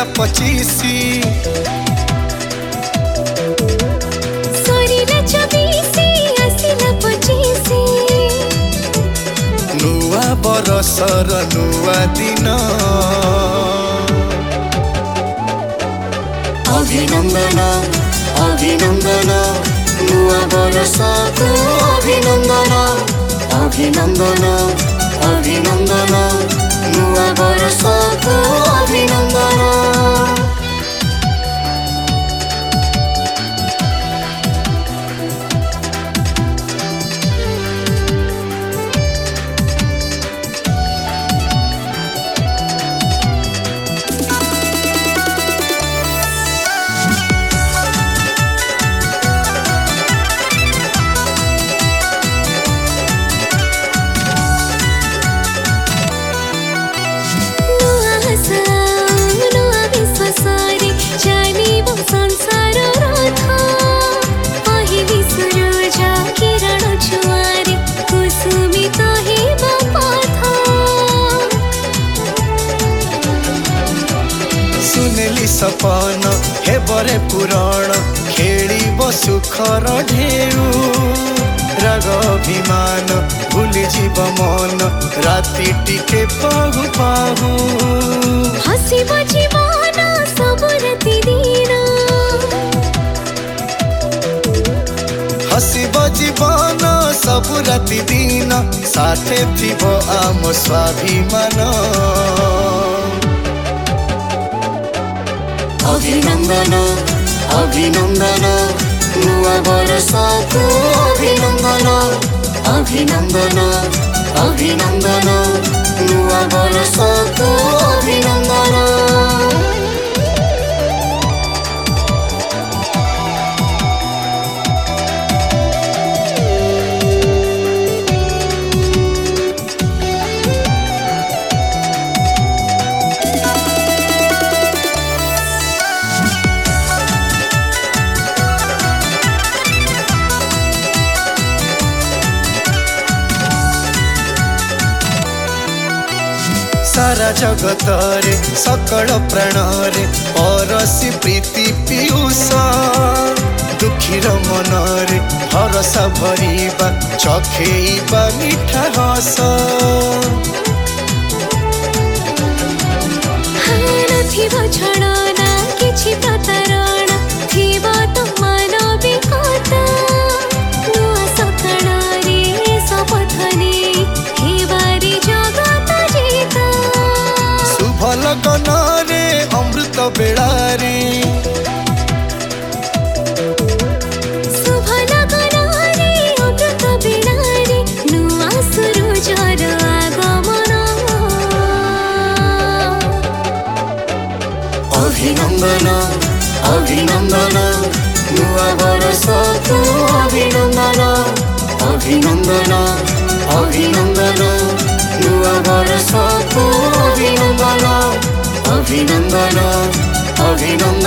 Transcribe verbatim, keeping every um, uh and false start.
पचीसी सरिला चौबीसी आसिला पचीसी नुआ बरसर नुआ दिन अभिनंदन अभिनंदन नुआ बरसको अभिनंदन अभिनंदन अभिनंदन नुआ बरसको अभिनंदन। सुनेली सपन हे बरे पुराण खेली सुखर ढेउ राग अभिमान भूली जीव मन राति टिके पाहु पाहु हसिब जीवन सब राति दिन हसिब जीवन सब राति दिन साथे थिब आम स्वाभिमान। अभिनंदन अभिनंदन नुआ बरसको अभिनंदन अभिनंदन अभिनंदन नुआ बरसको अभिनंदन। सारा जगत रे सकल प्राण रे परसी प्रीति पीयूष दुखीर मन रे हरस भरिबा चखेइबा मिठा हस थिब छड़ना किछि प्रतारण थिब तो मानवी कथा नुआ सकाळ रे शपथने हेबारी जगत जीता शुभ लगन रे अमृत बेला रे शुभ लगन रे अमृत बेला रे नुआ सूरजर आगमन। अभिनंदन अभिनंदन नुआ बरसको अभिनंदन अभिनंदन अभिनंदन नुआ बरसको अभिनंदन अभिनंदन अभिनंदन।